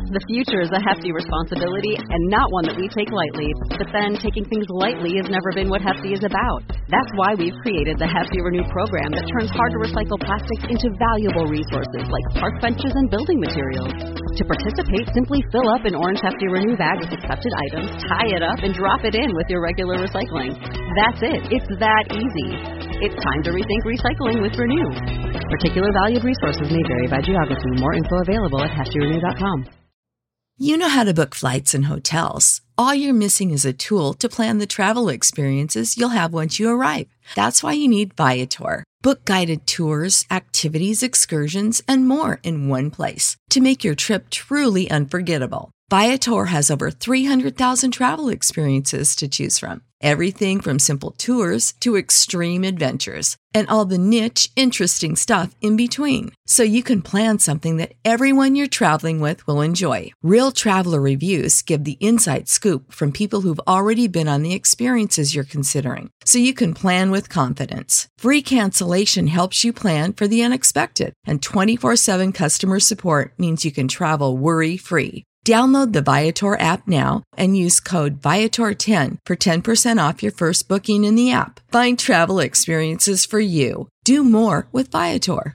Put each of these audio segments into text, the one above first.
The future is a hefty responsibility and not one that we take lightly. But then taking things lightly has never been what Hefty is about. That's why we've created the Hefty Renew program that turns hard-to-recycle plastics into valuable resources like park benches and building materials. To participate, simply fill up an orange Hefty Renew bag with accepted items, tie it up, and drop it in with your regular recycling. That's it. It's that easy. It's time to rethink recycling with Renew. Particular valued resources may vary by geography. More info available at heftyrenew.com. You know how to book flights and hotels. All you're missing is a tool to plan the travel experiences you'll have once you arrive. That's why you need Viator. Book guided tours, activities, excursions, and more in one place to make your trip truly unforgettable. Viator has over 300,000 travel experiences to choose from. Everything from simple tours to extreme adventures and all the niche, interesting stuff in between. So you can plan something that everyone you're traveling with will enjoy. Real traveler reviews give the inside scoop from people who've already been on the experiences you're considering. So you can plan with confidence. Free cancellation helps you plan for the unexpected. And 24/7 customer support means you can travel worry-free. Download the Viator app now and use code Viator10 for 10% off your first booking in the app. Find travel experiences for you. Do more with Viator.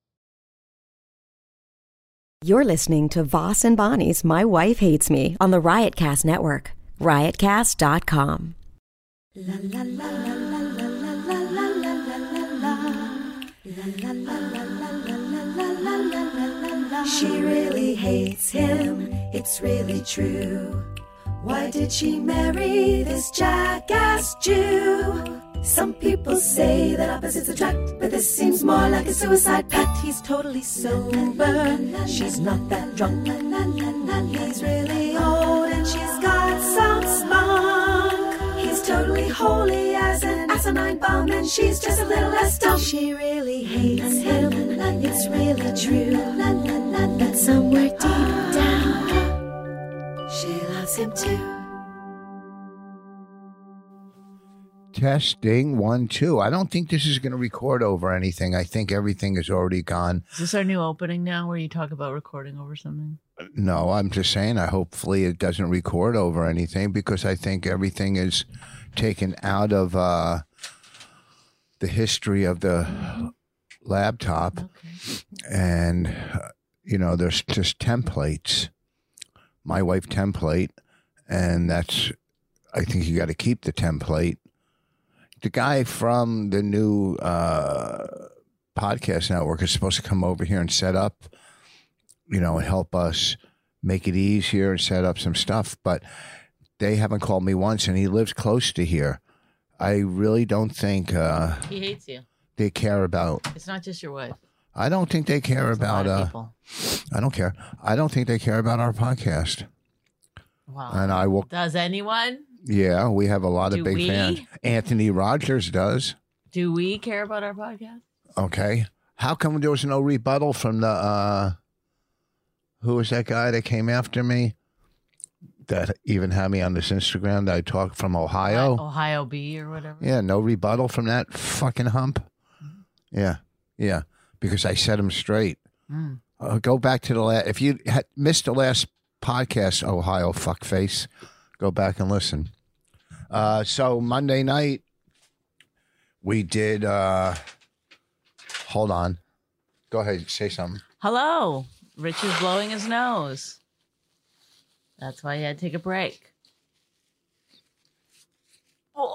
You're listening to Voss and Bonnie's My Wife Hates Me on the Riotcast Network. Riotcast.com. La la la la la la la la la la la la la la. She really hates him. It's really true. Why did she marry this jackass Jew? Some people say that opposites attract, but this seems more like a suicide pact. He's totally sober, she's not that drunk. He's really old and she's got some spunk. He's totally holy as an asinine bomb, and she's just a little less dumb. She really hates him, it's really true. But somewhere deep down, she loves him too. Testing 1, 2. I don't think this is going to record over anything. I think everything is already gone. Is this our new opening now where you talk about recording over something? No, I'm just saying hopefully it doesn't record over anything, because I think everything is taken out of the history of the laptop. Okay. And, there's just templates. My wife template. And I think you got to keep the template. The guy from the new podcast network is supposed to come over here and set up, and help us make it easier and set up some stuff. But they haven't called me once, and he lives close to here. I really don't think he hates you. They care about. It's not just your wife. I don't think they care about. I don't care. I don't think they care about our podcast. Wow. And I will. Does anyone? Yeah, we have a lot of big fans. Anthony Rogers does. Do we care about our podcast? Okay. How come there was no rebuttal from the, who was that guy that came after me? That even had me on this Instagram that I talked from Ohio? Ohio B or whatever? Yeah, no rebuttal from that fucking hump? Mm-hmm. Yeah. Because I set him straight. Mm. Go back to the last, if you missed the last podcast, Ohio fuckface, go back and listen. So Monday night, we did, hold on. Go ahead, say something. Hello. Rich is blowing his nose. That's why he had to take a break. Oh.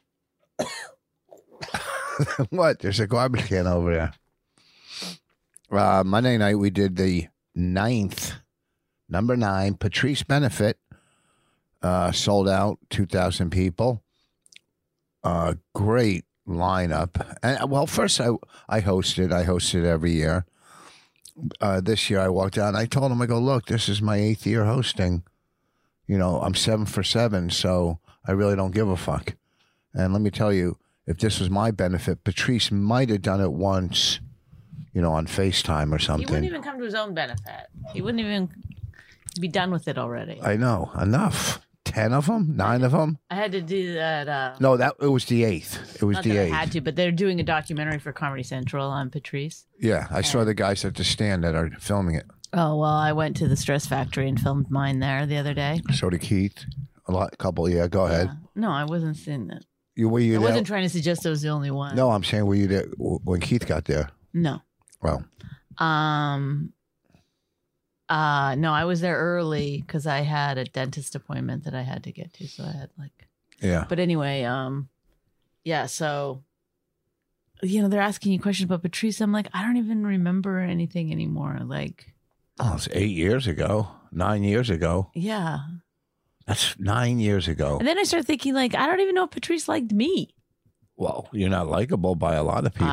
What? There's a garbage can over there. Monday night, we did the number 9, Patrice Benefit. Sold out, 2,000 people. Great lineup. And well, first I hosted every year. This year I walked out and I told him, I go, look, this is my 8th year hosting. I'm 7 for 7, so I really don't give a fuck. And let me tell you, if this was my benefit, Patrice might have done it once, on FaceTime or something. He wouldn't even come to his own benefit. He wouldn't even be done with it already. I know. Enough. 10 of them? 9 of them? I had to do that. No, it was the 8th. It was not the 8th. I had to, but they're doing a documentary for Comedy Central on Patrice. Yeah, I saw the guys at the stand that are filming it. Oh, well, I went to the Stress Factory and filmed mine there the other day. So did Keith. Couple. Yeah, go ahead. Yeah. No, I wasn't saying that. Were you I there? wasn't trying to suggest I was the only one. No, I'm saying were you there when Keith got there? No. Well, No, I was there early because I had a dentist appointment that I had to get to. So I had yeah. but anyway, yeah, so, they're asking you questions about Patrice. I'm like, I don't even remember anything anymore. Like, Oh, it's 8 years ago, 9 years ago. yeah. That's 9 years ago. And then I started thinking, like, I don't even know if Patrice liked me. Well, you're not likable by a lot of people.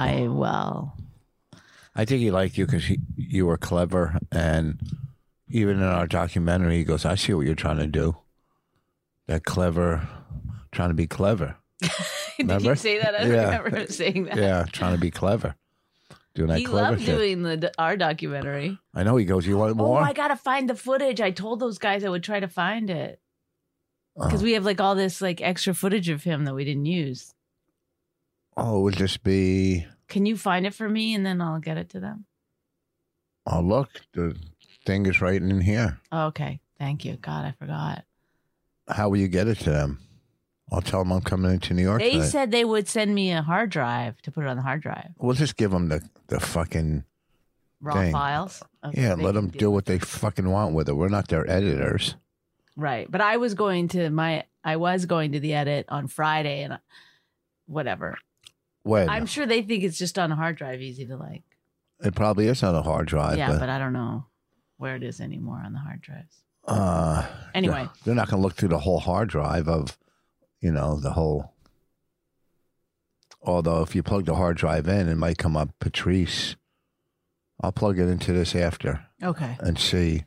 I think he liked you because you were clever. And even in our documentary, he goes, I see what you're trying to do. That clever, trying to be clever. Did you say that? I don't remember him saying that. Yeah, trying to be clever. Doing that He clever loved shit. doing our documentary. I know. He goes, you want Oh, more? I got to find the footage. I told those guys I would try to find it. Oh. Because we have like all this like extra footage of him that we didn't use. Oh, it would just be... Can you find it for me and then I'll get it to them? Oh, look. The thing is right in here. Oh, okay. Thank you. God, I forgot. How will you get it to them? I'll tell them I'm coming into New York They tonight. said they would send me a hard drive to put it on the hard drive. We'll just give them the fucking... Raw Thing. files. Okay, Yeah, they let can them do what they fucking want with it. We're not their editors. Right. But I was going to the edit on Friday and whatever. When? I'm sure they think it's just on a hard drive, easy to like. It probably is on a hard drive. Yeah, but I don't know where it is anymore on the hard drives. Anyway. They're not going to look through the whole hard drive of, the whole. Although if you plug the hard drive in, it might come up Patrice. I'll plug it into this after. Okay. And see.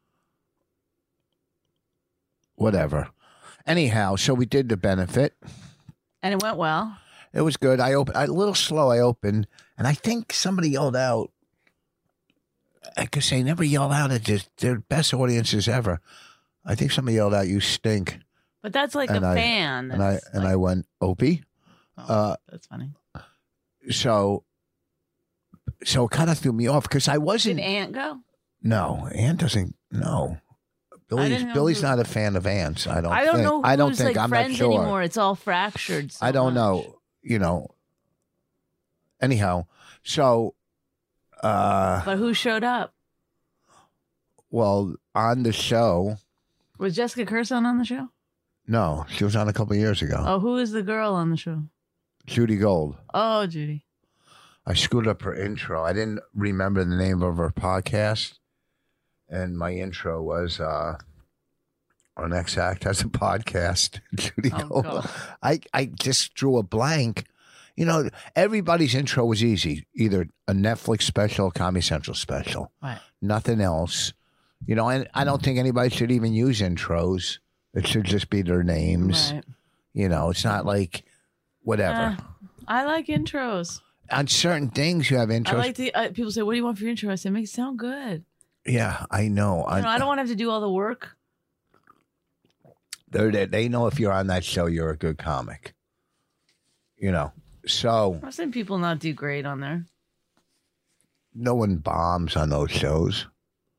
Whatever. Anyhow, so we did the benefit. And it went well. It was good. I opened a little slow. I opened, and I think somebody yelled out. Because they never yell out at their best audiences ever. I think somebody yelled out, "You stink!" But that's like a fan. And I went, Opie. That's funny. So it kind of threw me off because I wasn't. Did Ant go? No, Ant doesn't. No, Billy's not a fan of ants. I don't know. I don't who's, think. like, I'm friends not sure anymore. It's all fractured. So I don't much. know. Anyhow, so. But who showed up? Well, on the show. Was Jessica Curson on the show? No, she was on a couple of years ago. Oh, who is the girl on the show? Judy Gold. Oh, Judy. I screwed up her intro. I didn't remember the name of her podcast. And my intro was our next act has a podcast. Judy Gold. God. I just drew a blank. Everybody's intro was easy. Either a Netflix special, Comedy Central special. Right. Nothing else. And I don't think anybody should even use intros. It should just be their names. Right. It's not like whatever. I like intros. On certain things, you have intros. I like to. People say, "What do you want for your intro?" I say, "Make it sound good." Yeah, I know. I don't want to have to do all the work. They know if you're on that show, you're a good comic. So I've seen people not do great on there. No one bombs on those shows.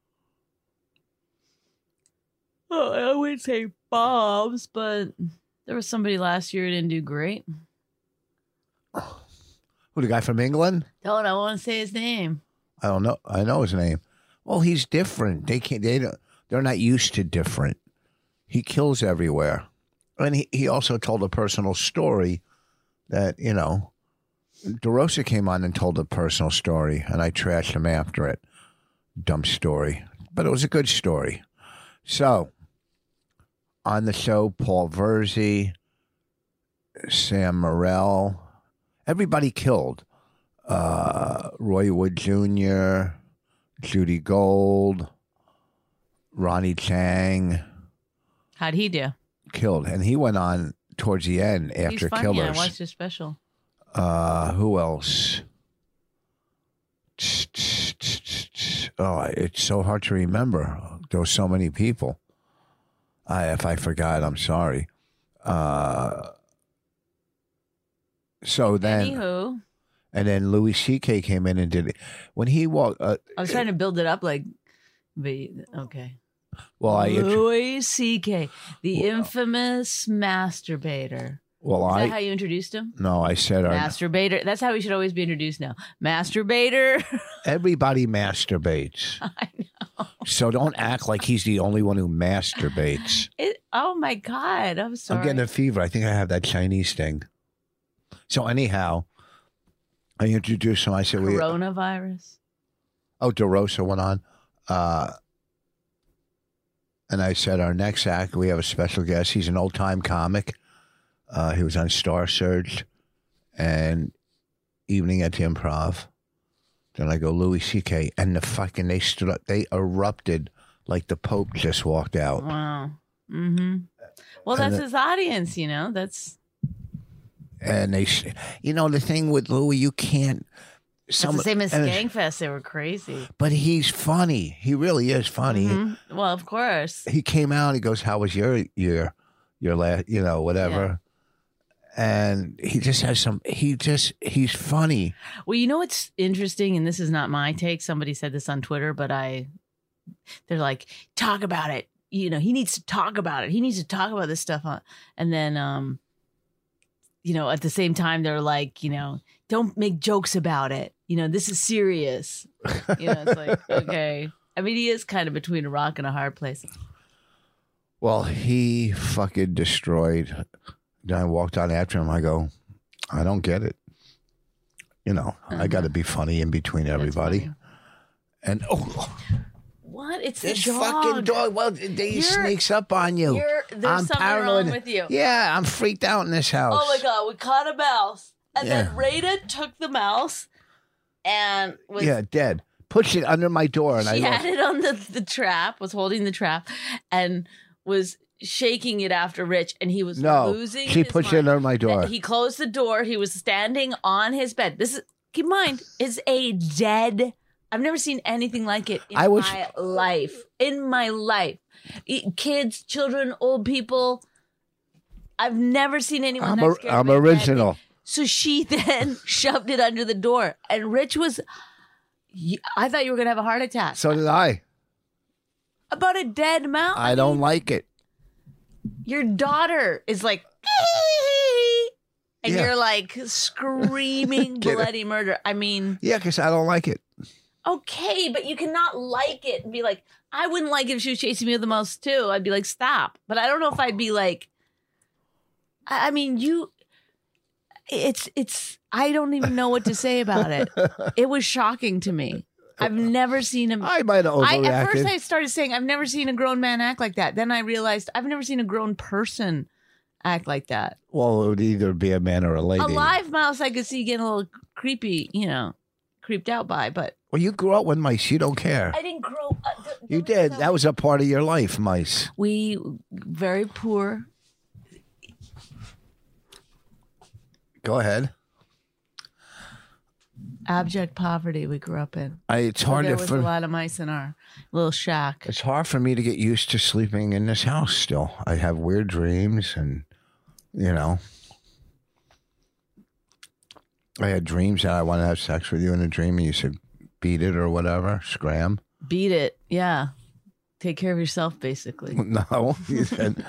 Oh, I wouldn't say bombs, but there was somebody last year who didn't do great. Who, the guy from England? I don't want to say his name. I don't know. I know his name. Well, he's different. They're not used to different. He kills everywhere. And he also told a personal story that, DeRosa came on and told a personal story, and I trashed him after it. Dumb story. But it was a good story. So, on the show, Paul Verzi, Sam Morrell, everybody killed. Roy Wood Jr., Judy Gold, Ronnie Chang. How'd he do? Killed. And he went on towards the end after He's funny. Killers. I watched his special. Who else? Oh, it's so hard to remember. There were so many people. If I forgot, I'm sorry. So then, Anywho, and then Louis C.K. came in and did it. When he walked, I was trying to build it up like Okay. Well, Louis C.K., the infamous masturbator. well, Is that how you introduced him? No, I said Masturbator. That's how he should always be introduced now. Masturbator. everybody masturbates. I know. So don't act like he's the only one who masturbates. Oh my God. I'm sorry. I'm getting a fever. I think I have that Chinese thing. So anyhow, I introduced him. I said, Coronavirus. DeRosa went on. And I said, our next act, we have a special guest. He's an old-time comic. He was on Star Search and Evening at the Improv. Then I go, Louis C.K. And they erupted like the Pope just walked out. Wow. Mm-hmm. Well, that's his audience, you know. And the thing with Louis, you can't. It's the same as Skankfest. They were crazy. But he's funny. He really is funny. Mm-hmm. Well, of course. He came out. He goes, "How was your last? Whatever." Yeah. And he just has he's funny. Well, you know what's interesting, and this is not my take. Somebody said this on Twitter, but they're like, talk about it. You know, he needs to talk about it. He needs to talk about this stuff. And then, at the same time, they're like, don't make jokes about it. This is serious. It's like, okay. I mean, he is kind of between a rock and a hard place. Well, he fucking destroyed. Then I walked out after him. I go, I don't get it. I got to be funny in between everybody. And what? It's this the dog. Fucking dog. Well, he sneaks up on you. There's something wrong with you. Yeah, I'm freaked out in this house. Oh my God, we caught a mouse. And then Rita took the mouse and was dead. Pushed it under my door, and she had it on the trap, was holding the trap, and was shaking it after Rich, and he was losing she his pushed mind. it under my door. He closed the door. He was standing on his bed. This is, keep in mind, is a dead. I've never seen anything like it in my life. In my life, kids, children, old people. I've never seen anyone. I'm original. So she then shoved it under the door, and Rich was. I thought you were going to have a heart attack. So did I. About a dead mouse. I don't like it. Your daughter is like, and you're like screaming bloody murder. I mean. Yeah, because I don't like it. Okay, but you cannot like it and be like, I wouldn't like it if she was chasing me with the mouse too. I'd be like, stop. But I don't know if I'd be like, I mean, I don't even know what to say about it. It was shocking to me. I've never seen him. I might have overreacted. At first I started saying, I've never seen a grown man act like that. Then I realized I've never seen a grown person act like that. Well, it would either be a man or a lady. A live mouse I could see getting a little creepy, creeped out by, but. Well, you grew up with mice. You don't care. I didn't grow up. You did. That was a part of your life, mice. We, very poor. Go ahead. Abject poverty we grew up in. It's hard there was a lot of mice in our little shack. It's hard for me to get used to sleeping in this house still. I have weird dreams and, I had dreams that I want to have sex with you in a dream and you said, beat it or whatever, scram. Beat it, yeah. Take care of yourself, basically. No, you said,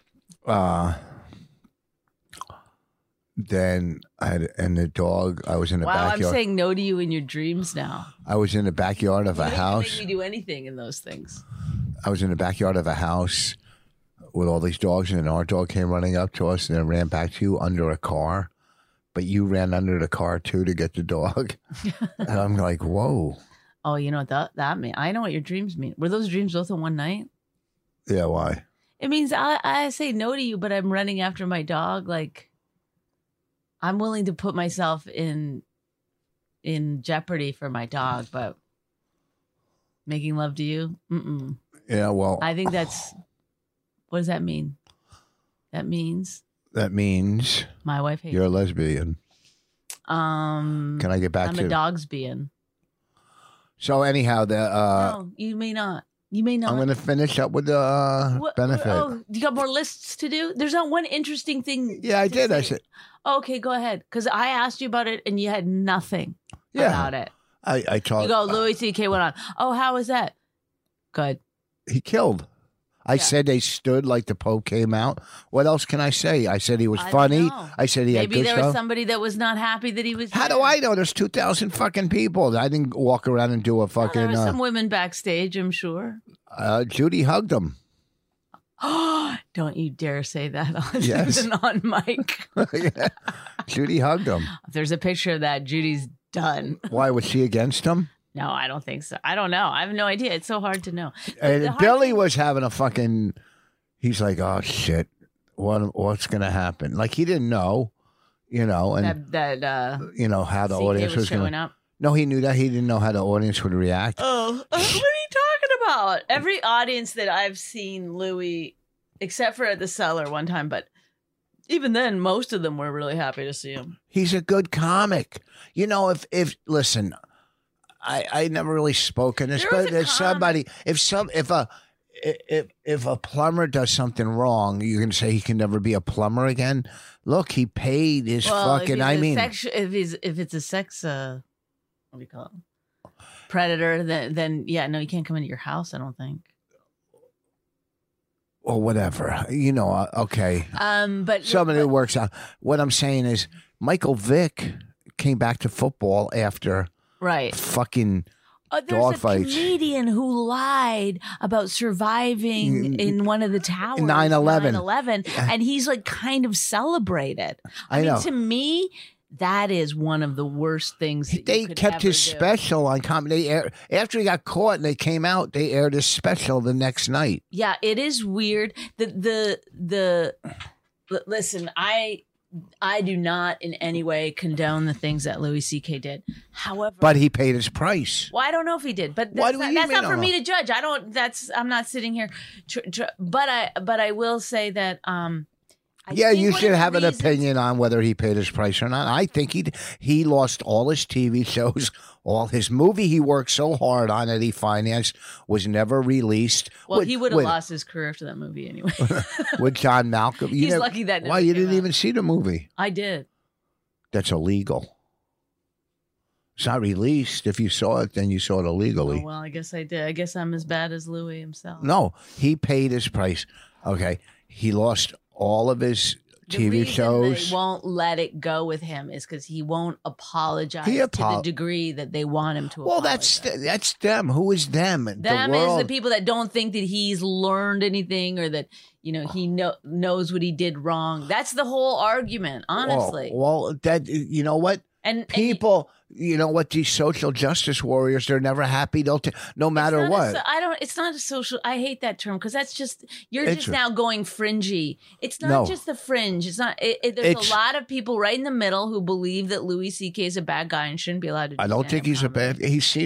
then the dog, I was in the backyard. Wow, I'm saying no to you in your dreams now. I was in the backyard of a house. You make me do anything in those things. I was in the backyard of a house with all these dogs, and then our dog came running up to us and then ran back to you under a car. But you ran under the car, too, to get the dog. And I'm like, whoa. Oh, you know what that means? I know what your dreams mean. Were those dreams both in one night? Yeah, why? It means I say no to you, but I'm running after my dog. Like, I'm willing to put myself in jeopardy for my dog, but making love to you? Mm-mm. Yeah, well. I think that's, what does that mean? That means my wife hates you're a lesbian. Can I get back I'm to a dog's being. So anyhow, no, you may not. You may not. I'm going to finish up with the benefit. Oh, you got more lists to do? There's not one interesting thing. Yeah, I did. Say. I said. Okay, go ahead. Because I asked you about it and you had nothing about it. I told you go, Louis C.K. went on. Oh, how was that? Good. He killed. I said they stood like the Pope came out. What else can I say? I said he was funny. I said he had good stuff. Maybe there was stuff. somebody that was not happy that he was How there. do I know? There's 2,000 fucking people. I didn't walk around and do a fucking... There were some women backstage, I'm sure. Judy hugged him. Don't you dare say that on mic. Yeah. Judy hugged him. If there's a picture of that, Judy's done. Why, was she against him? No, I don't think so. I don't know. I have no idea. It's so hard to know. And Billy was having a fucking... He's like, oh, shit. What's going to happen? Like, he didn't know, you know. And you know, how the audience was showing up. No, he knew that. He didn't know how the audience would react. Oh, what are you talking about? Every audience that I've seen Louis, except for at the Cellar one time, but even then, most of them were really happy to see him. He's a good comic. You know, if listen, I never really spoken this, but there's somebody, if a plumber does something wrong, you can say he can never be a plumber again. Look, he paid his fucking. If it's a sex, what do you call it? Predator, then yeah, no, you can't come into your house. I don't think. Or whatever, you know. Okay. But somebody who works out. What I'm saying is, Michael Vick came back to football after fucking. There's a comedian who lied about surviving in one of the towers. 9/11. And he's like kind of celebrated. I mean, to me, that is one of the worst things that they kept his special on comedy. After he got caught and they came out, they aired his special the next night. Yeah, it is weird. Listen, I do not in any way condone the things that Louis C.K. did. However, but he paid his price. Well, I don't know if he did, but that's not for me to judge. I'm not sitting here. But I will say that. You should have an opinion on whether he paid his price or not. I think he lost all his TV shows, all his movie he worked so hard on that he financed was never released. Well, he would have lost his career after that movie anyway. With John Malcolm. He's lucky that. Why you didn't even see the movie? I did. That's illegal. It's not released. If you saw it, then you saw it illegally. Oh, well, I guess I did. I guess I'm as bad as Louis himself. No, he paid his price. Okay, he lost all of his TV shows. They won't let it go with him is because he won't apologize to the degree that they want him to. Well, that's them. Who is them? Them is the people that don't think that he's learned anything or that he knows what he did wrong. That's the whole argument, honestly. Well, that you know what. And people, you know what? These social justice warriors, they're never happy. No matter what. It's not a social. I hate that term because that's just just now going fringy. It's not just the fringe. It's not. There's a lot of people right in the middle who believe that Louis C.K. is a bad guy and shouldn't be allowed to. I don't think he's a bad.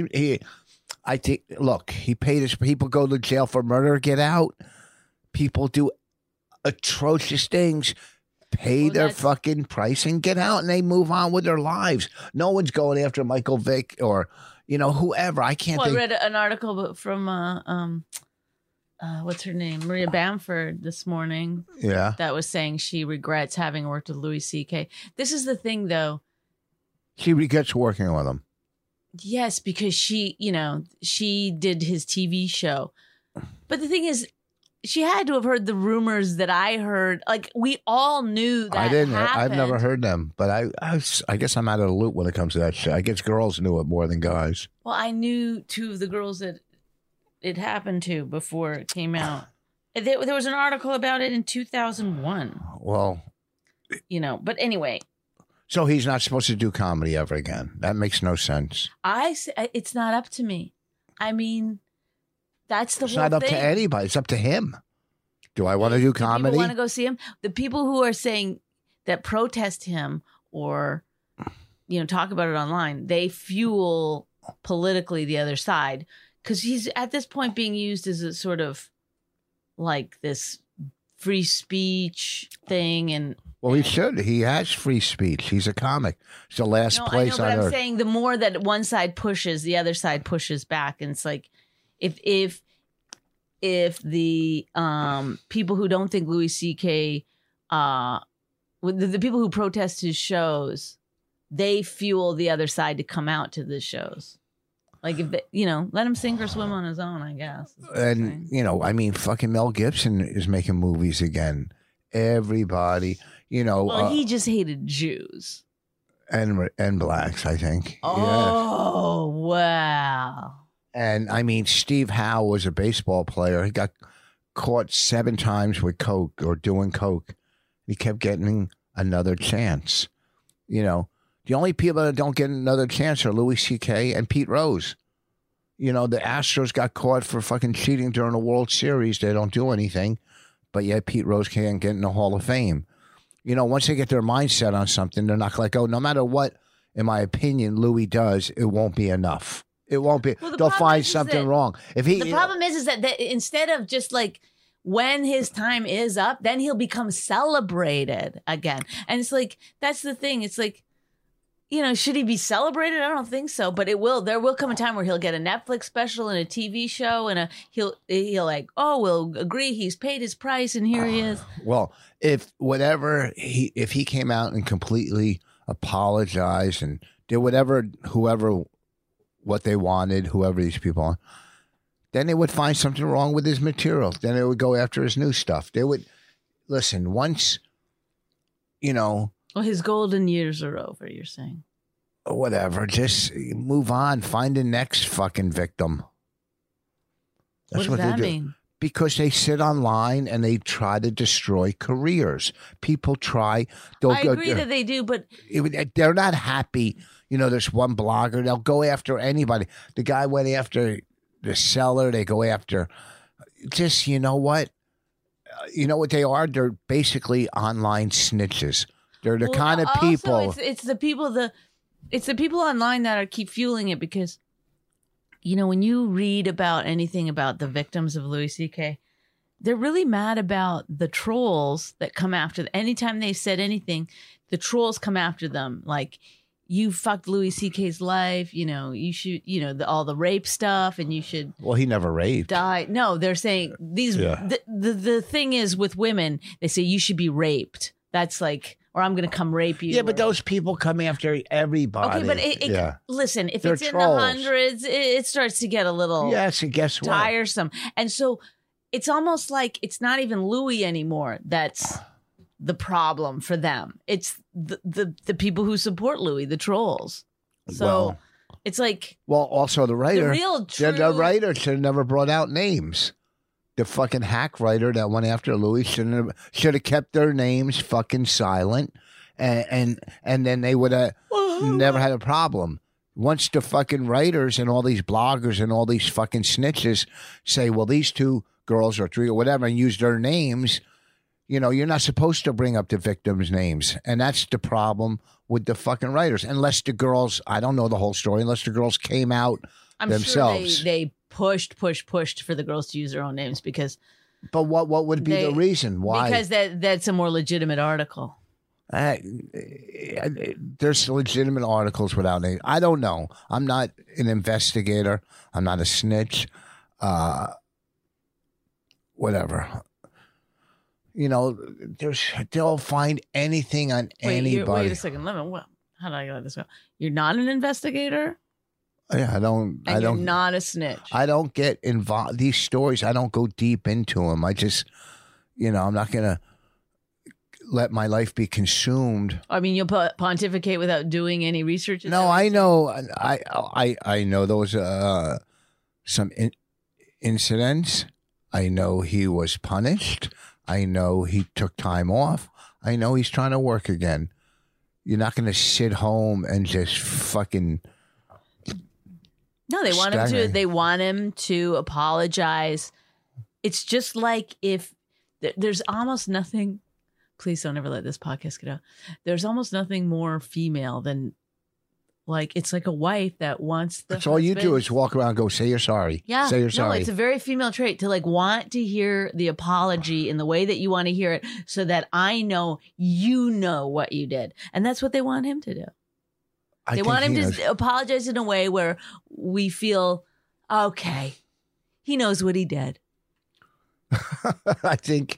I think. Look, he paid his people go to jail for murder, get out. People do atrocious things. Pay their fucking price and get out, and they move on with their lives. No one's going after Michael Vick or whoever. I can't. I read an article from what's her name, Maria Bamford this morning. Yeah, that was saying she regrets having worked with Louis C.K. This is the thing, though. She regrets working with him. Yes, because she did his TV show, but the thing is. She had to have heard the rumors that I heard. Like, we all knew that I didn't. happened. I've never heard them, but I guess I'm out of the loop when it comes to that shit. I guess girls knew it more than guys. Well, I knew two of the girls that it happened to before it came out. There was an article about it in 2001. Well, but anyway. So he's not supposed to do comedy ever again. That makes no sense. It's not up to me. I mean... That's the whole thing. It's not up to anybody. It's up to him. Do I want to do comedy? People want to go see him? The people who are saying that protest him or, talk about it online, they fuel politically the other side because he's at this point being used as a sort of like this free speech thing. And well, he should. He has free speech. He's a comic. It's the last place on earth. I'm saying the more that one side pushes, the other side pushes back. And it's like, If the people who don't think Louis C.K. The people who protest his shows, they fuel the other side to come out to the shows. Like, if let him sink or swim on his own, I guess. And, fucking Mel Gibson is making movies again. Everybody, Well, he just hated Jews. And blacks, I think. Oh, wow. And, Steve Howe was a baseball player. He got caught 7 times with coke or doing coke. He kept getting another chance. The only people that don't get another chance are Louis C.K. and Pete Rose. The Astros got caught for fucking cheating during the World Series. They don't do anything, but yet Pete Rose can't get in the Hall of Fame. Once they get their mindset on something, they're not like, oh, no matter what, in my opinion, Louis does, it won't be enough. It won't be. Well, they'll find something wrong. The problem is that instead of just like when his time is up, then he'll become celebrated again. And it's like, that's the thing. It's like, should he be celebrated? I don't think so, but there will come a time where he'll get a Netflix special and a TV show and he'll like, oh, we'll agree he's paid his price and here he is. Well, if he came out and completely apologized and did whoever what they wanted, whoever these people are, then they would find something wrong with his material. Then they would go after his new stuff. They would listen once, Well, his golden years are over, you're saying. Whatever. Just move on. Find the next fucking victim. That's what does that mean? Because they sit online and they try to destroy careers. People try. I agree that they do, but they're not happy. There's one blogger. They'll go after anybody. The guy went after the seller. They go after. Just, you know what? You know what they are? They're basically online snitches. They're the kind of people. Also, it's the people online that keep fueling it because, when you read about anything about the victims of Louis C.K., they're really mad about the trolls that come after them. Anytime they said anything, the trolls come after them. Like, you fucked Louis C.K.'s life. You should, all the rape stuff, and you should. Well, he never raped. Die. No, they're saying these. Yeah. The thing is with women, they say you should be raped. That's like. Or I'm going to come rape you. Yeah, but those people come after everybody. Okay, but listen, if it's trolls. In the hundreds, it starts to get a little tiresome. And so it's almost like it's not even Louis anymore that's the problem for them. It's the people who support Louis, the trolls. So it's like... Well, also the writer. The writer should have never brought out names. The fucking hack writer that went after Louis should have kept their names fucking silent, and then they would have never had a problem. Once the fucking writers and all these bloggers and all these fucking snitches say, well, these 2 girls or 3 or whatever, and use their names, you're not supposed to bring up the victims' names, and that's the problem with the fucking writers. Unless the girls, I don't know the whole story, unless the girls came out themselves. Sure they pushed for the girls to use their own names because. But what would be the reason why? Because that's a more legitimate article. There's legitimate articles without names. I don't know. I'm not an investigator. I'm not a snitch. Whatever. They'll find anything on anybody. Wait a second. How do I get this? You're not an investigator? Yeah, I don't. You're not a snitch. I don't get involved. These stories, I don't go deep into them. I just, I'm not gonna let my life be consumed. I mean, you'll pontificate without doing any research. No, I know. I know those some incidents. I know he was punished. I know he took time off. I know he's trying to work again. You're not going to sit home and just fucking. No, they want him to. They want him to apologize. It's just like if there's almost nothing. Please don't ever let this podcast get out. There's almost nothing more female than it's like a wife that wants the. That's all you do is walk around and go, say you're sorry. Yeah. Say you're sorry. No, it's a very female trait to want to hear the apology in the way that you want to hear it so that I know you know what you did. And that's what they want him to do. They want him to apologize in a way where we feel, okay, he knows what he did. I think.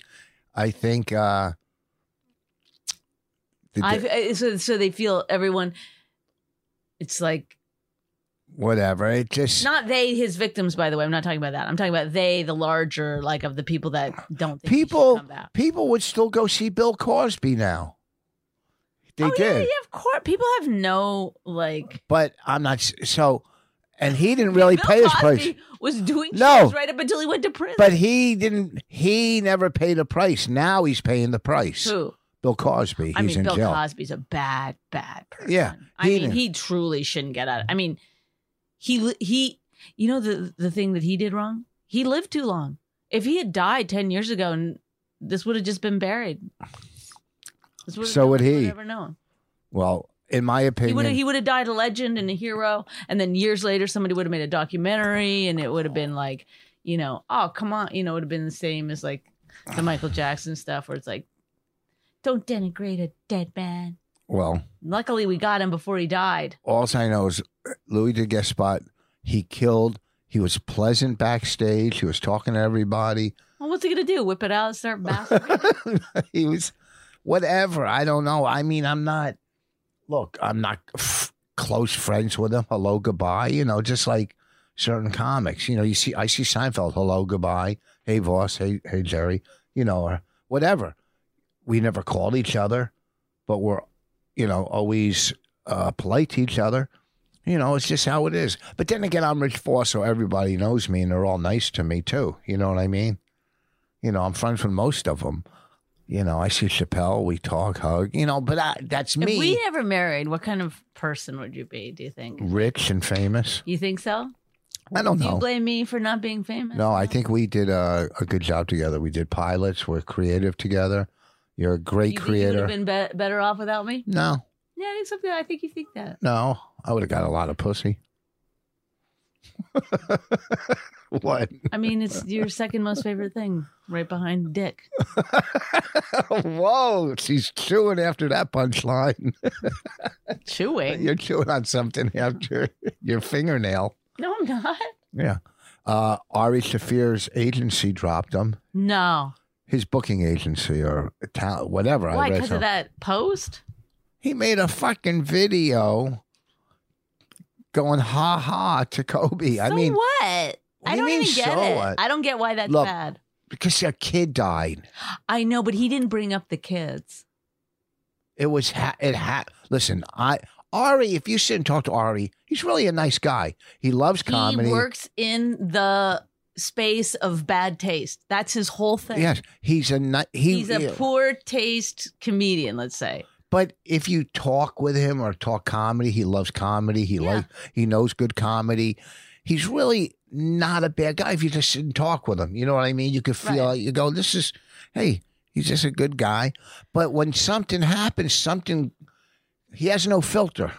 So they feel everyone. It's like whatever. It just not they, his victims. By the way, I'm not talking about that. I'm talking about they, the larger, like of the people that don't think he should come back. People would still go see Bill Cosby now. They did. Yeah, of course. People have no like. But I'm not so. And he didn't really pay his price. Was doing shows right up until he went to prison. But he didn't. He never paid a price. Now he's paying the price. Who? Bill Cosby. I He's mean, in Bill jail. Cosby's a bad person. Yeah. He truly shouldn't get out. I mean, he. You know the thing that he did wrong. He lived too long. If he had died 10 years ago, and this would have just been buried. So would he? Never known. Well, in my opinion, he would have died a legend and a hero, and then years later, somebody would have made a documentary, and it would have been like, oh come on, it would have been the same as like the Michael Jackson stuff, where it's like, don't denigrate a dead man. Well, luckily we got him before he died. All I know is Louis did get spot. He killed. He was pleasant backstage. He was talking to everybody. Well, what's he gonna do? Whip it out and start masturbating? He was whatever. I don't know. I mean, I'm not close friends with him. Hello, goodbye. Just like certain comics. I see Seinfeld. Hello, goodbye. Hey, Voss. Hey, Jerry. Or whatever. We never called each other, but we're, always polite to each other. It's just how it is. But then again, I'm Rich Voss, so everybody knows me, and they're all nice to me too. You know what I mean? I'm friends with most of them. I see Chappelle, we talk, hug, but that's me. If we ever married, what kind of person would you be, do you think? Rich and famous. You think so? I don't know. Do you blame me for not being famous? No, I think we did a good job together. We did pilots. We're creative together. You're a great creator. You would have been better off without me? No. Yeah, I think you think that. No, I would have got a lot of pussy. What? I mean, it's your second most favorite thing, right behind dick. Whoa, she's chewing after that punchline. Chewing? You're chewing on something after your fingernail. No, I'm not. Yeah. Ari Shafir's agency dropped him. No. His booking agency or whatever. Why? Because of that post? He made a fucking video going ha to Kobe. So what? I don't even get it. What? I don't get why that's bad. Because a kid died. I know, but he didn't bring up the kids. It was listen, Ari, if you sit and talk to Ari, he's really a nice guy. He loves comedy. He works in the space of bad taste. That's his whole thing. Yes, he's a poor taste comedian, let's say. But if you talk with him or talk comedy, he loves comedy. He knows good comedy. He's really not a bad guy if you just sit and talk with him. You know what I mean? You could feel you go, he's just a good guy. But when something happens, he has no filter.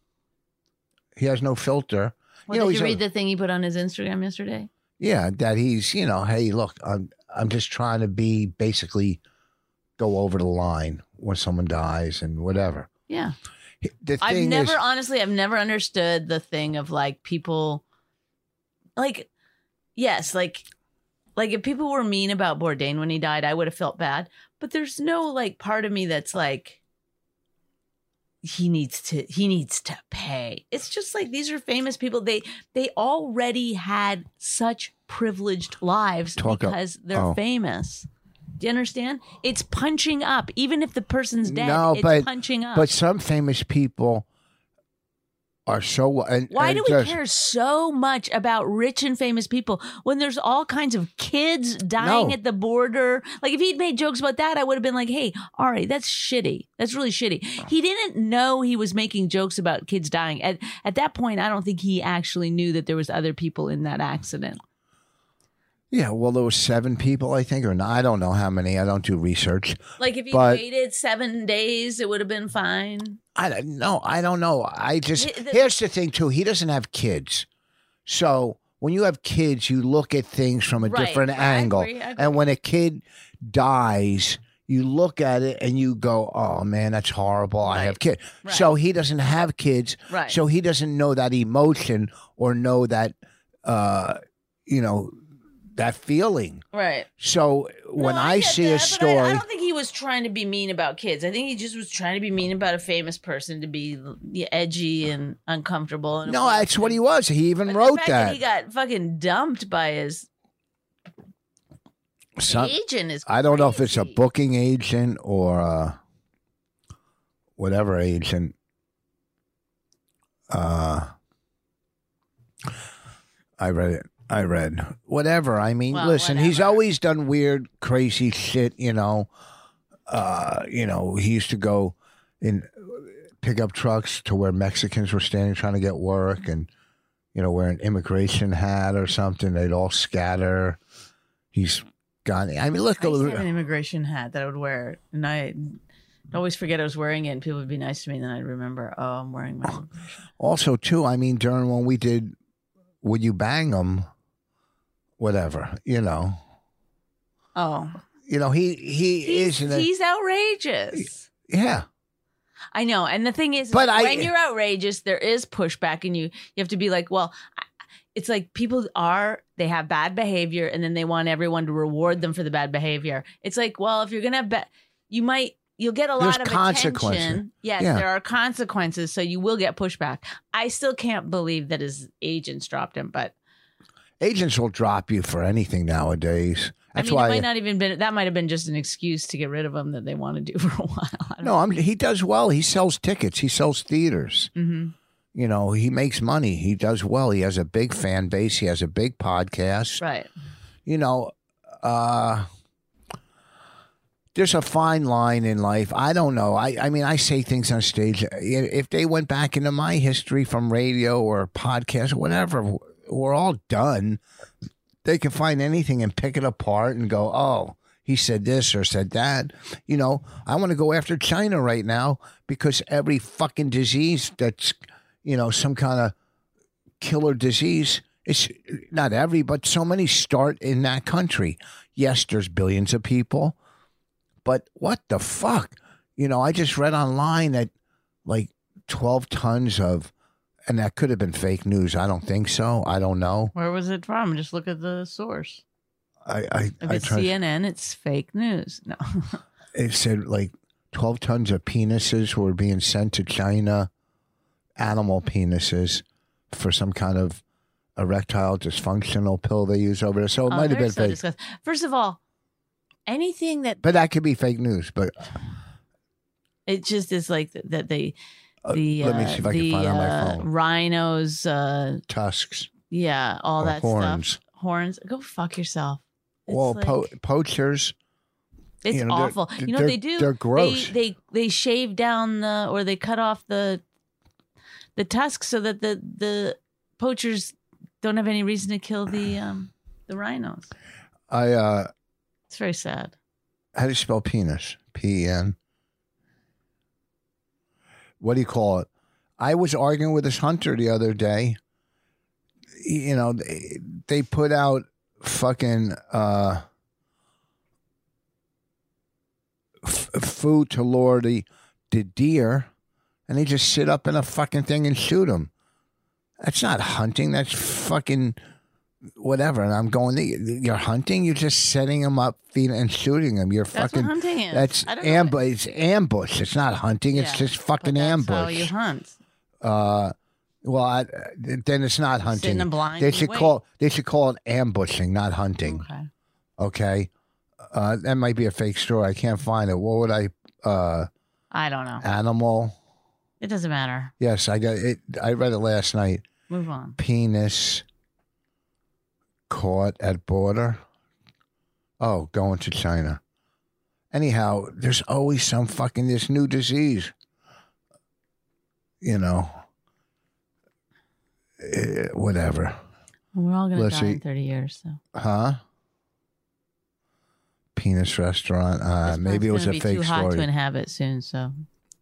Well, did you read the thing he put on his Instagram yesterday? Yeah, that he's, hey, look, I'm just trying to basically go over the line when someone dies and whatever. Yeah. I've never understood the thing of like people, like, yes, like if people were mean about Bourdain when he died, I would have felt bad. But there's no like part of me that's like, he needs to pay. It's just like, these are famous people. They already had such privileged lives because they're famous. Do you understand? It's punching up. Even if the person's dead, it's punching up. But some famous people are so... Why do we care so much about rich and famous people when there's all kinds of kids dying at the border? Like, if he'd made jokes about that, I would have been like, hey, Ari, that's shitty. That's really shitty. He didn't know he was making jokes about kids dying. At that point, I don't think he actually knew that there was other people in that accident. Yeah, well, there were 7 people, I think, or no, I don't know how many. I don't do research. Like, if he waited 7 days, it would have been fine. I don't know. Here's the thing, too. He doesn't have kids. So when you have kids, you look at things from a different angle. I agree. And when a kid dies, you look at it and you go, oh, man, that's horrible. I have kids. Right. So he doesn't have kids. Right. So he doesn't know that emotion or know that, that feeling. Right. So when I see a story, I don't think he was trying to be mean about kids. I think he just was trying to be mean about a famous person, to be edgy and uncomfortable. And no, that's what he was. He even wrote that. He got fucking dumped by his agent. Is I don't know if it's a booking agent or whatever agent. I read whatever. I mean, well, listen, whatever. He's always done weird, crazy shit. He used to go in pickup trucks to where Mexicans were standing trying to get work, and wear an immigration hat or something. They'd all scatter. He's gone. I mean, look. I used to have an immigration hat that I would wear, and I'd always forget I was wearing it, and people would be nice to me, and then I'd remember, oh, I'm wearing my. Also, too, I mean, during when we did Would You Bang 'Em, whatever, Oh. He's outrageous. Yeah. I know. And the thing is, but when you're outrageous, there is pushback, and you have to be like, well, it's like people they have bad behavior, and then they want everyone to reward them for the bad behavior. It's like, well, if you're going to you'll get a lot of attention. Yes, there are consequences, so you will get pushback. I still can't believe that his agents dropped him, but agents will drop you for anything nowadays. That's why it might not even been. That might have been just an excuse to get rid of him that they want to do for a while. No, he does well. He sells tickets. He sells theaters. Mm-hmm. He makes money. He does well. He has a big fan base. He has a big podcast. Right. There's a fine line in life. I don't know. I mean, I say things on stage. If they went back into my history from radio or podcast or whatever, we're all done. They can find anything and pick it apart and go, oh, he said this or said that. I want to go after China right now because every fucking disease that's, some kind of killer disease, it's not every, but so many start in that country. Yes, there's billions of people. But what the fuck? I just read online that like 12 tons of, and that could have been fake news. I don't think so. I don't know. Where was it from? Just look at the source. If it's CNN, it's fake news. No. It said like 12 tons of penises were being sent to China, animal penises, for some kind of erectile dysfunctional pill they use over there. So it might have been fake. Disgusting. First of all, anything that... But that could be fake news, but... It just is like that they... let me see if I can find it on my phone. Rhinos... tusks. Yeah, all that horns. stuff. Horns. Go fuck yourself. It's well, poachers... It's awful. You know what they do? They're gross. They shave down or they cut off the tusks so that the poachers don't have any reason to kill the rhinos. It's very sad. How do you spell penis? P-E-N. What do you call it? I was arguing with this hunter the other day. They put out fucking food to lure the deer, and they just sit up in a fucking thing and shoot them. That's not hunting. That's fucking whatever. And I'm going, you're hunting? You're just setting them up, feeding and shooting them. That's fucking, what hunting is. That's ambush. It's ambush. It's not hunting. It's just fucking ambush. That's how you hunt. Well, then it's not hunting. Sit in a blind. They should call it ambushing, not hunting. Okay. That might be a fake story. I can't find it. What would I don't know. Animal. It doesn't matter. Yes, I got it. I read it last night. Move on. Penis caught at border. Oh, going to China. Anyhow, there's always this new disease. Whatever. We're all going to die in 30 years. So. Huh? Penis restaurant. Maybe it was a fake story. It's too hot to inhabit soon, so.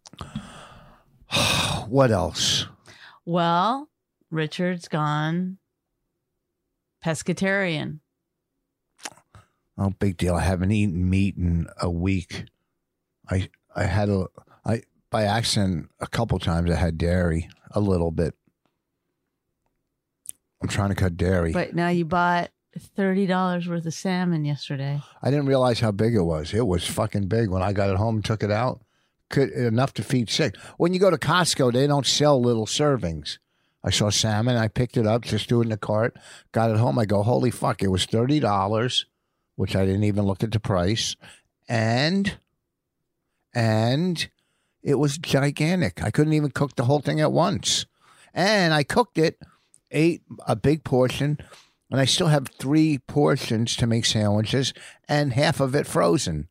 What else? Well, Richard's gone pescatarian. Oh, big deal. I haven't eaten meat in a week. I had by accident a couple times I had dairy, a little bit. I'm trying to cut dairy. But now you bought $30 worth of salmon yesterday. I didn't realize how big it was. It was fucking big when I got it home and took it out. Enough to feed 6. When you go to Costco, they don't sell little servings. I saw salmon. I picked it up, just threw it in the cart, got it home. I go, holy fuck, it was $30, which I didn't even look at the price. And it was gigantic. I couldn't even cook the whole thing at once. And I cooked it, ate a big portion, and I still have 3 portions to make sandwiches and half of it frozen.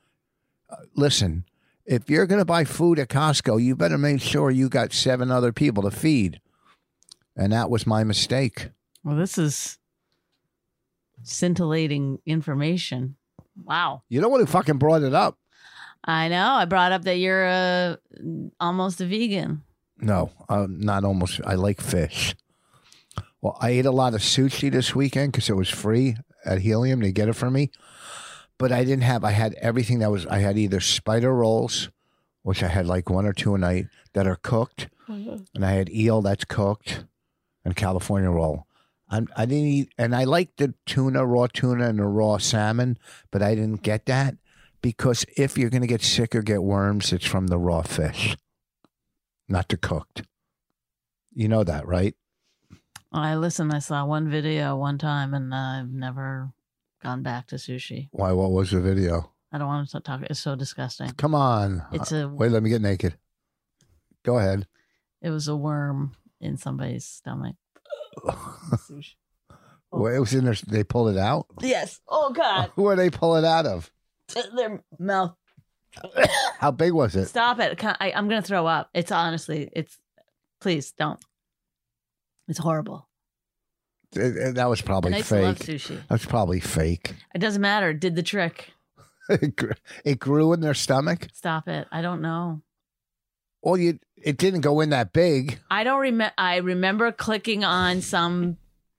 Listen, if you're going to buy food at Costco, you better make sure you got 7 other people to feed. And that was my mistake. Well, this is scintillating information. Wow. You know what? Who fucking brought it up? I know. I brought up that you're almost a vegan. No, not almost. I like fish. Well, I ate a lot of sushi this weekend because it was free at Helium. They get it for me. But I didn't have, I had everything that was, I had either spider rolls, which I had like 1 or 2 a night that are cooked. And I had eel that's cooked and California roll. I didn't eat, and I like the tuna, raw tuna and the raw salmon, but I didn't get that because if you're going to get sick or get worms, it's from the raw fish, not the cooked. You know that, right? I saw one video one time and I've never gone back to sushi. Why? What was the video? I don't want to talk. It's so disgusting. Come on. Wait, let me get naked. Go ahead. It was a worm in somebody's stomach. Sushi. Well, it was in there. They pulled it out? Yes. Oh, God. Where they pull it out of? Their mouth. How big was it? Stop it. I'm going to throw up. It's honestly, please don't. It's horrible. That was probably fake. I love sushi. That's probably fake. It doesn't matter. It did the trick. It grew in their stomach? Stop it. I don't know. Well, it didn't go in that big. I don't remember. I remember clicking on some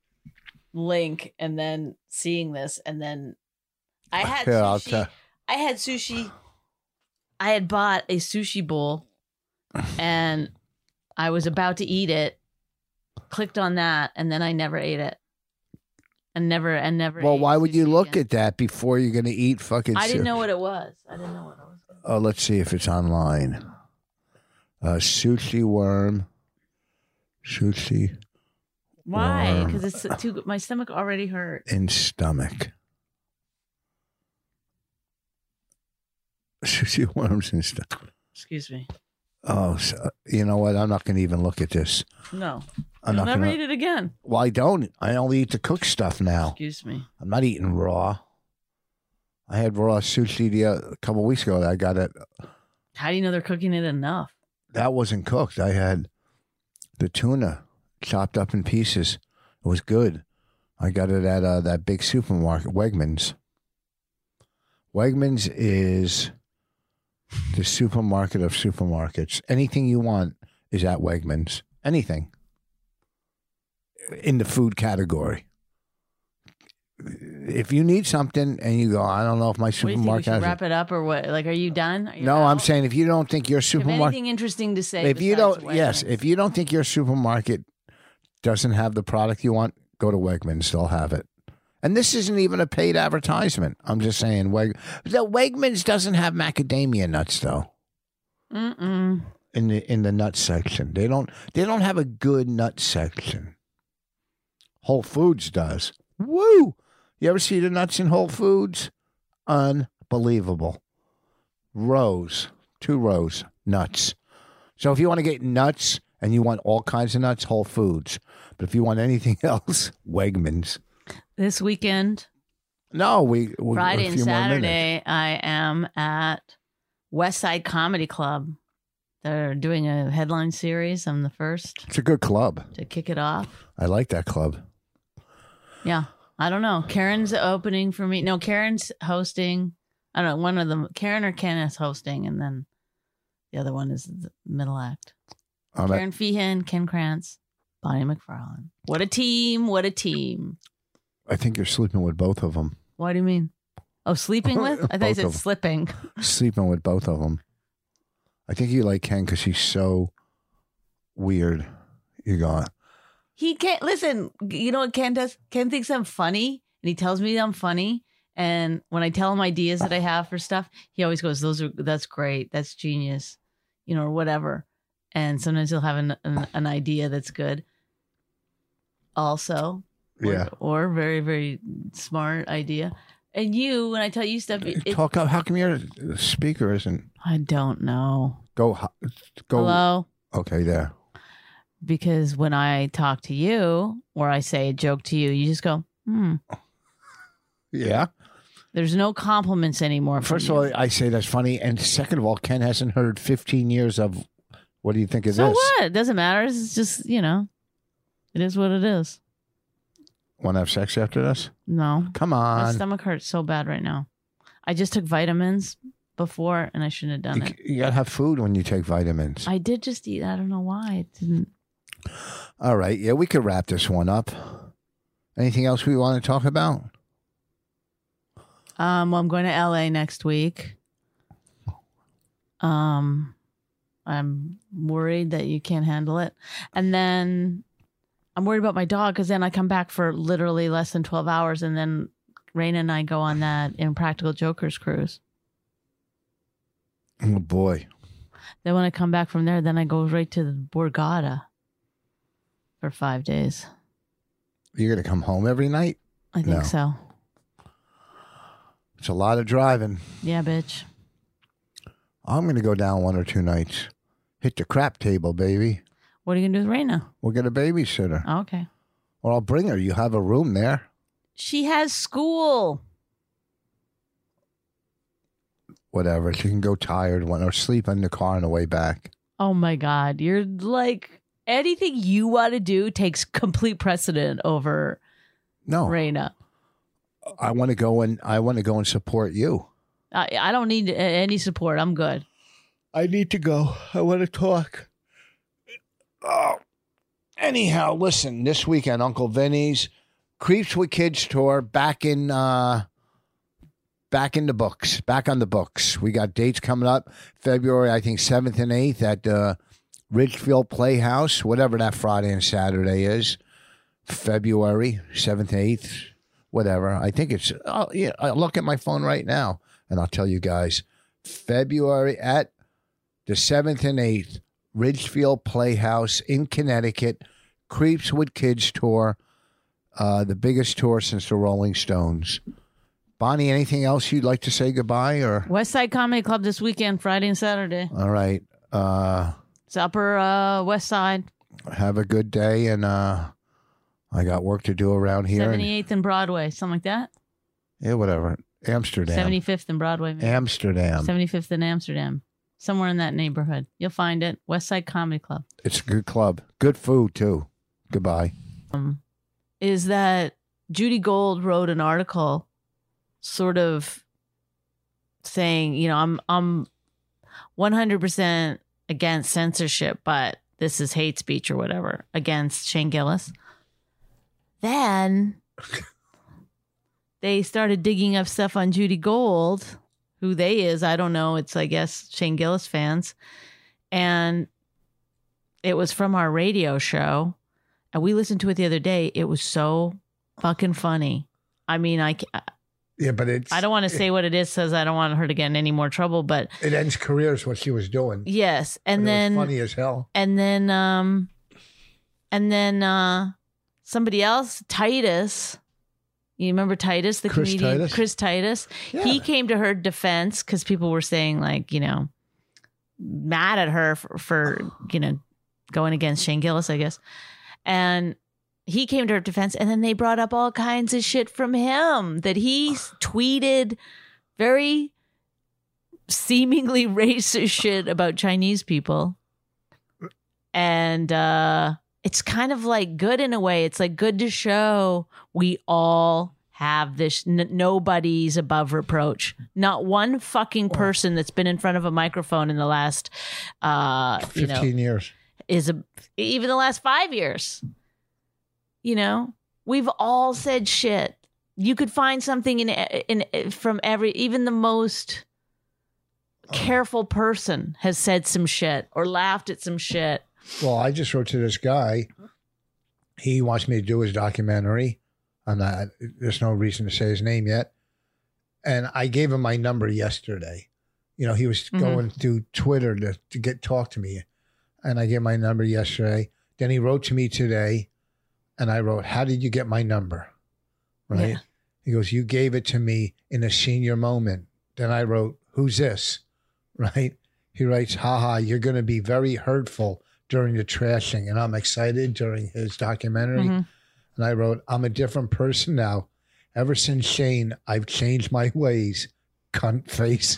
link and then seeing this, and then I had sushi. I had sushi. I had bought a sushi bowl, and I was about to eat it. Clicked on that, and then I never ate it. And never. Well, why would you look at that before you're going to eat fucking? I didn't know what it was. Oh, let's see if it's online. Sushi worm. Sushi. Why? Because it's too. My stomach already hurt. In stomach. Sushi worms in stomach. Excuse me. Oh, so, you know what? I'm not going to even look at this. No. I'll never eat it again. Well, I don't. I only eat the cooked stuff now. Excuse me. I'm not eating raw. I had raw sushi a couple of weeks ago. I got it. How do you know they're cooking it enough? That wasn't cooked. I had the tuna chopped up in pieces. It was good. I got it at that big supermarket, Wegmans. Wegmans is the supermarket of supermarkets. Anything you want is at Wegmans. Anything. In the food category. If you need something and you go, I don't know if my supermarket has wrap it up or what? Like, are you done? No, I'm saying if you don't think your supermarket... Have anything interesting to say? If you don't, yes, if you don't think your supermarket doesn't have the product you want, go to Wegmans. They'll have it. And this isn't even a paid advertisement. I'm just saying, the Wegmans doesn't have macadamia nuts though. In the nut section, they don't have a good nut section. Whole Foods does. Woo! You ever see the nuts in Whole Foods? Unbelievable. 2 rows, nuts. So if you want to get nuts and you want all kinds of nuts, Whole Foods. But if you want anything else, Wegmans. This weekend? No, Friday and Saturday, I am at West Side Comedy Club. They're doing a headline series. I'm the first. It's a good club. To kick it off. I like that club. Yeah. I don't know. Karen's opening for me. No, Karen's hosting. I don't know. One of them, Karen or Ken is hosting, and then the other one is the middle act. Karen Feehan, Ken Krantz, Bonnie McFarlane. What a team. What a team. I think you're sleeping with both of them. What do you mean? Oh, sleeping with? I thought you said slipping. Sleeping with both of them. I think you like Ken because he's so weird. You go. He can't listen. You know what Ken does? Ken thinks I'm funny and he tells me I'm funny. And when I tell him ideas that I have for stuff, he always goes, that's great. That's genius, or whatever. And sometimes he'll have an idea that's good also. Yeah. Or very, very smart idea. And when I tell you stuff. Talk up. How come your speaker isn't? I don't know. Go. Hello? Okay, there. Because when I talk to you or I say a joke to you, you just go, Yeah. There's no compliments anymore. First of all, I say that's funny. And second of all, Ken hasn't heard 15 years of what do you think of so this? So what? It doesn't matter. It's just, it is what it is. Want to have sex after this? No. Come on. My stomach hurts so bad right now. I just took vitamins before and I shouldn't have done it. You got to have food when you take vitamins. I did just eat. I don't know why. It didn't. All right. Yeah, we could wrap this one up. Anything else we want to talk about? Well, I'm going to LA next week. I'm worried that you can't handle it. And then I'm worried about my dog because then I come back for literally less than 12 hours and then Raina and I go on that Impractical Jokers cruise. Oh, boy. Then when I come back from there, then I go right to the Borgata for 5 days. You're going to come home every night? I think so. It's a lot of driving. Yeah, bitch. I'm going to go down 1 or 2 nights. Hit the crap table, baby. What are you going to do with Raina? We'll get a babysitter. Oh, okay. Or I'll bring her. You have a room there. She has school. Whatever. She can go tired or sleep in the car on the way back. Oh, my God. You're like, anything you want to do takes complete precedent over Raina. I want to go and support you. I don't need any support. I'm good. I need to go. I want to talk. Oh. Anyhow, listen, this weekend, Uncle Vinny's Creeps with Kids tour back in the books. Back on the books. We got dates coming up February, I think 7th and 8th at Ridgefield Playhouse, whatever that Friday and Saturday is. February 7th, 8th. Whatever. I think it's, I'll look at my phone right now and I'll tell you guys. February at the 7th and 8th, Ridgefield Playhouse in Connecticut, Creeps with Kids tour, the biggest tour since the Rolling Stones. Bonnie, anything else you'd like to say goodbye? Or West Side Comedy Club this weekend, Friday and Saturday. All right. It's Upper West Side. Have a good day and I got work to do around here. 78th and Broadway, something like that? Yeah, whatever. Amsterdam. 75th and Broadway. Maybe. Amsterdam. 75th and Amsterdam. Somewhere in that neighborhood. You'll find it. West Side Comedy Club. It's a good club. Good food, too. Goodbye. Is that Judy Gold wrote an article sort of saying, I'm 100% against censorship, but this is hate speech or whatever against Shane Gillis. Then they started digging up stuff on Judy Gold, who they is. I don't know. It's, I guess, Shane Gillis fans. And it was from our radio show. And we listened to it the other day. It was so fucking funny. I mean, yeah, but I don't want to say what it is, says I don't want her to get in any more trouble, but it ends careers, what she was doing. Yes. And then it was funny as hell. And then somebody else, Titus. You remember Titus, the Chris comedian? Titus? Chris Titus. Yeah. He came to her defense because people were saying, like, mad at her for going against Shane Gillis, I guess. And he came to her defense, and then they brought up all kinds of shit from him that he tweeted very seemingly racist shit about Chinese people. And it's kind of like good in a way. It's like good to show we all have this. Nobody's above reproach. Not one fucking person that's been in front of a microphone in the last 15 years even the last 5 years. We've all said shit. You could find something in from even the most careful person has said some shit or laughed at some shit. Well, I just wrote to this guy. He wants me to do his documentary There's no reason to say his name yet. And I gave him my number yesterday. You know, he was going through Twitter to talk to me. And I gave my number yesterday. Then he wrote to me today. And I wrote, how did you get my number? Right? Yeah. He goes, you gave it to me in a senior moment. Then I wrote, who's this? Right? He writes, haha, you're going to be very hurtful during the trashing. And I'm excited during his documentary. And I wrote, I'm a different person now. Ever since Shane, I've changed my ways. Cunt face.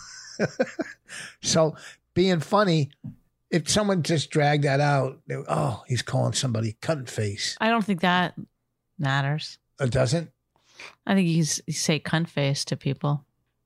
So being funny, if someone just dragged that out, he's calling somebody cunt face. I don't think that matters. It doesn't? I think you say cunt face to people.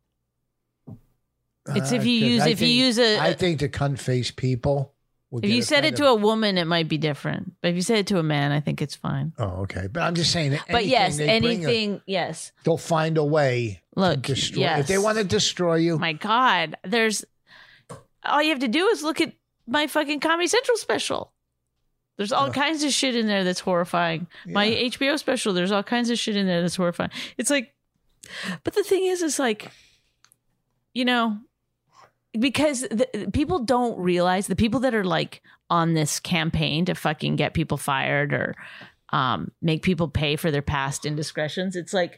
It's if you use a. I think the cunt face people. If you said it to a woman, it might be different. But if you said it to a man, I think it's fine. Oh, okay. But I'm just saying. But yes, anything, yes. They'll find a way to destroy. Yes. If they want to destroy you. My God, all you have to do is look at my fucking Comedy Central special. There's all kinds of shit in there that's horrifying. Yeah. My HBO special, there's all kinds of shit in there that's horrifying. It's like, but the thing is like, you know, because people don't realize, the people that are like on this campaign to fucking get people fired or make people pay for their past indiscretions. It's like,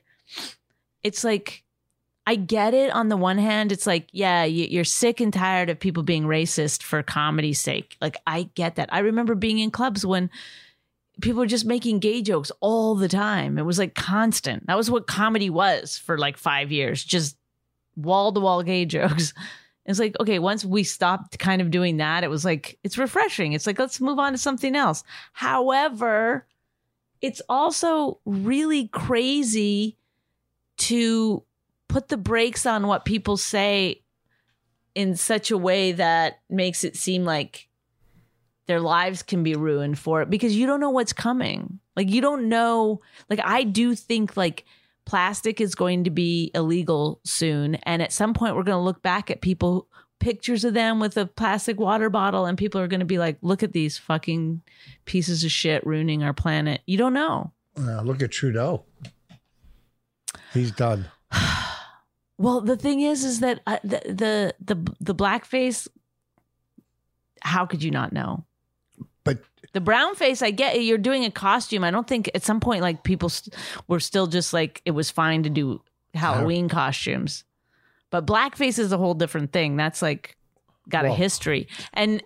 I get it on the one hand. It's like, yeah, you're sick and tired of people being racist for comedy's sake. Like, I get that. I remember being in clubs when people were just making gay jokes all the time. It was like constant. That was what comedy was for like 5 years. Just wall-to-wall gay jokes. It's like, okay, once we stopped kind of doing that, it was like, it's refreshing. It's like, let's move on to something else. However, it's also really crazy to put the brakes on what people say in such a way that makes it seem like their lives can be ruined for it, because you don't know what's coming. Like, you don't know. Like, I do think like plastic is going to be illegal soon. And at some point we're going to look back at pictures of them with a plastic water bottle, and people are going to be like, look at these fucking pieces of shit ruining our planet. You don't know. Look at Trudeau. He's done. Well, the thing is that the blackface, how could you not know? But the brown face, I get it. You're doing a costume. I don't think at some point like people were still just like, it was fine to do Halloween costumes. But blackface is a whole different thing. That's like got a history. And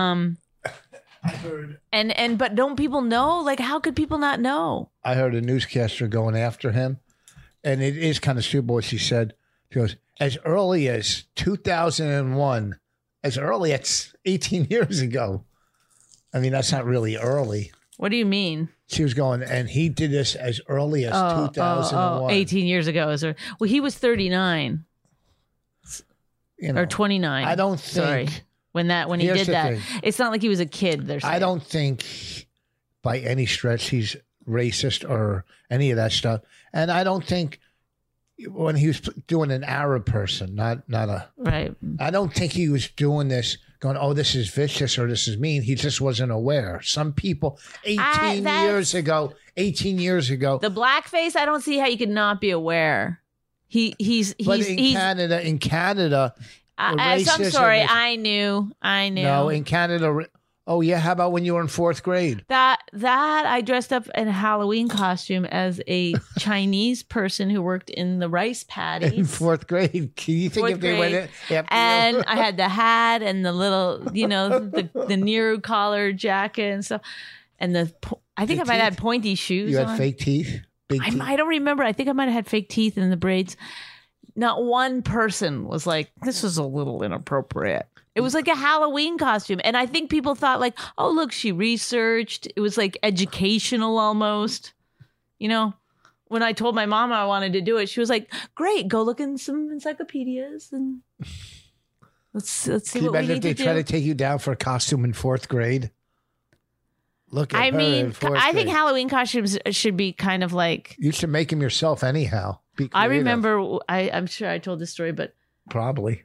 but don't people know? Like, how could people not know? I heard a newscaster going after him, and it is kind of stupid what she said. She goes, as early as 2001, as early as 18 years ago. I mean, that's not really early. What do you mean? She was going, and he did this as early as 2001. 18 years ago. Well, he was 39. You know, or 29. I don't think. Sorry. When he did that. Thing. It's not like he was a kid. I don't think by any stretch he's racist or any of that stuff. And I don't think when he was doing an Arab person, not a... Right. I don't think he was doing this going, oh, this is vicious or this is mean. He just wasn't aware. Some people 18 years ago. The blackface, I don't see how you could not be aware. He's Canada, I'm sorry, I knew. No, in Canada. Oh yeah, how about when you were in fourth grade? That I dressed up in a Halloween costume as a Chinese person who worked in the rice paddies in fourth grade. Can you think if they went in? And I had the hat and the little, the Nehru collar jacket and stuff, and I think I might have had pointy shoes. You had fake teeth. I don't remember. I think I might have had fake teeth in the braids. Not one person was like, this is a little inappropriate. It was like a Halloween costume. And I think people thought like, oh, look, she researched. It was like educational almost. You know, when I told my mom I wanted to do it, she was like, great, go look in some encyclopedias and let's see what we need to do. Can you imagine if they try to take you down for a costume in fourth grade? Look at her in fourth grade. I think Halloween costumes should be kind of like... You should make them yourself anyhow. I remember, I'm sure I told this story, but... Probably.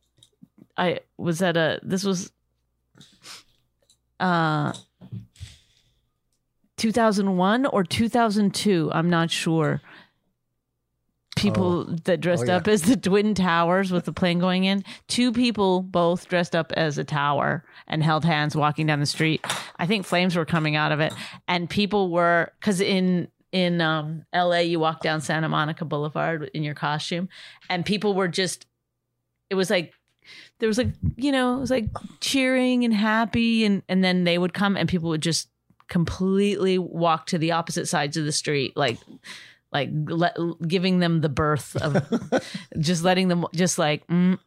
I was at this was... 2001 or 2002. I'm not sure. People that dressed up as the Twin Towers with the plane going in. 2 people both dressed up as a tower and held hands walking down the street. I think flames were coming out of it. And people were, because in LA, you walk down Santa Monica Boulevard in your costume, and people were just, it was like, there was like, you know, it was like cheering and happy. And then they would come and people would just completely walk to the opposite sides of the street, giving them the birth of just letting them just like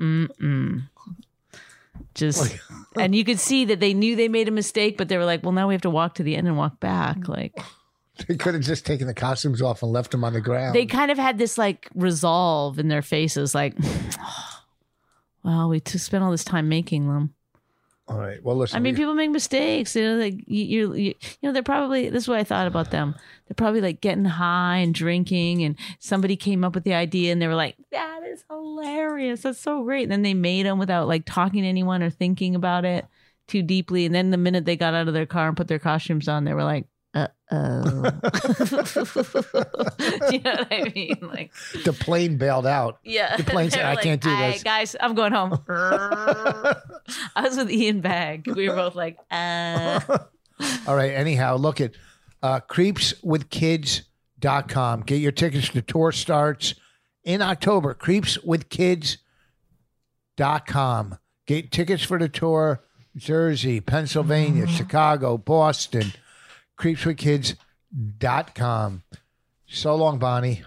just and you could see that they knew they made a mistake, but they were like, well, now we have to walk to the end and walk back. Like, they could have just taken the costumes off and left them on the ground. They kind of had this like resolve in their faces, like, well, we spent all this time making them. All right. Well, listen. I mean, people make mistakes. You know, like you know, they're probably. This is what I thought about them. They're probably like getting high and drinking, and somebody came up with the idea, and they were like, "That is hilarious. That's so great." And then they made them without like talking to anyone or thinking about it too deeply. And then the minute they got out of their car and put their costumes on, they were like, "Uh-oh." Do you know what I mean? Like, the plane bailed out. Yeah. The plane said, I like, can't do this. Guys, I'm going home. I was with Ian Bagg. We were both like, All right. Anyhow, look at creepswithkids.com. Get your tickets. The tour starts in October. Creepswithkids.com. Get tickets for the tour. Jersey, Pennsylvania, Chicago, Boston. Creepswithkids.com. So long, Bonnie.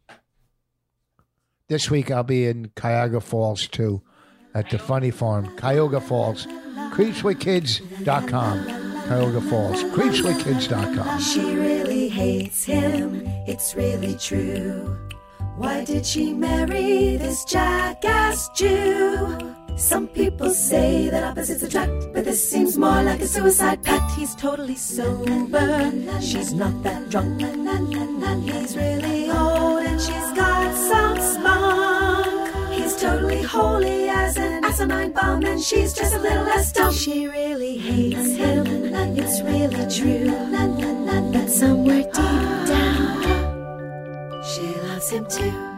This week I'll be in Cuyahoga Falls too, at the Funny Farm. Cuyahoga Falls. Creepswithkids.com. Cuyahoga Falls. Creepswithkids.com. She really hates him. It's really true. Why did she marry this jackass Jew? Some people say that opposites attract, but this seems more like a suicide pact. He's totally sober, she's not that drunk. He's really old and she's got some spunk. He's totally holy as an asinine bomb, and she's just a little less dumb. She really hates him, it's really true. But somewhere deep down, she loves him too.